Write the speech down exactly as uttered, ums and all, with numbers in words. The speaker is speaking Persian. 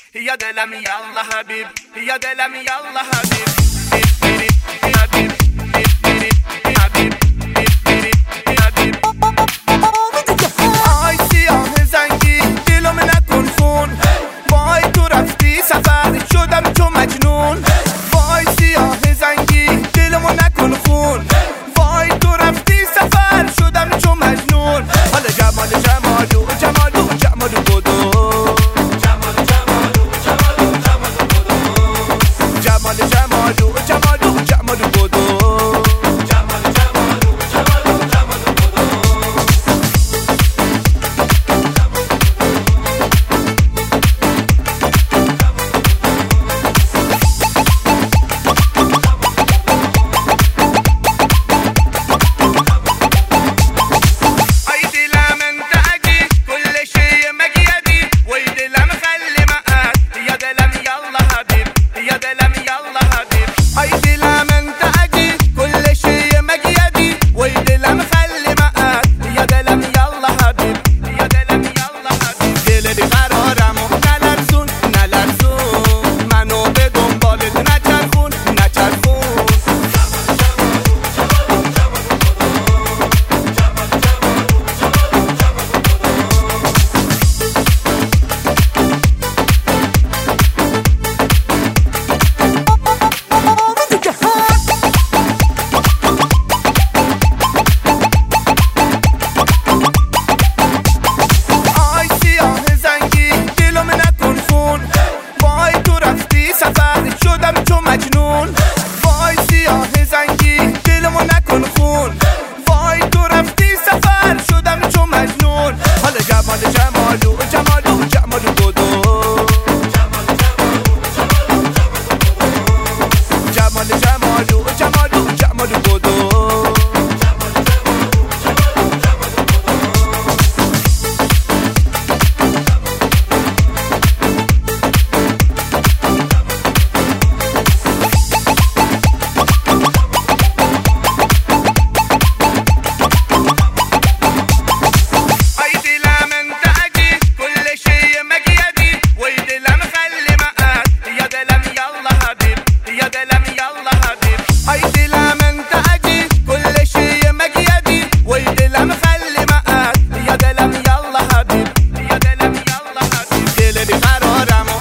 يا دلم يلا حبيب يا دلم يلا حبيب حبيب حبيب حبيب آی سیاه زنگی دلم نکن خون وای تو رفتی سفر شدم تو مجنون وای سیاه زنگی دلم نکن خون وای تو رفتی سفر شدم تو مجنون حالا جمال جمالو جمالو جمالو بدو جمال جمالو جمالو جمالو بدو شدم تو مجنون وای سیاه زنگی دلمو نکن خون وای تو رفتی سفر شدم تو مجنون حالا جمال جمالو جمالو جمالو بدو جمال جمالو جمالو جمالو بدو قرارم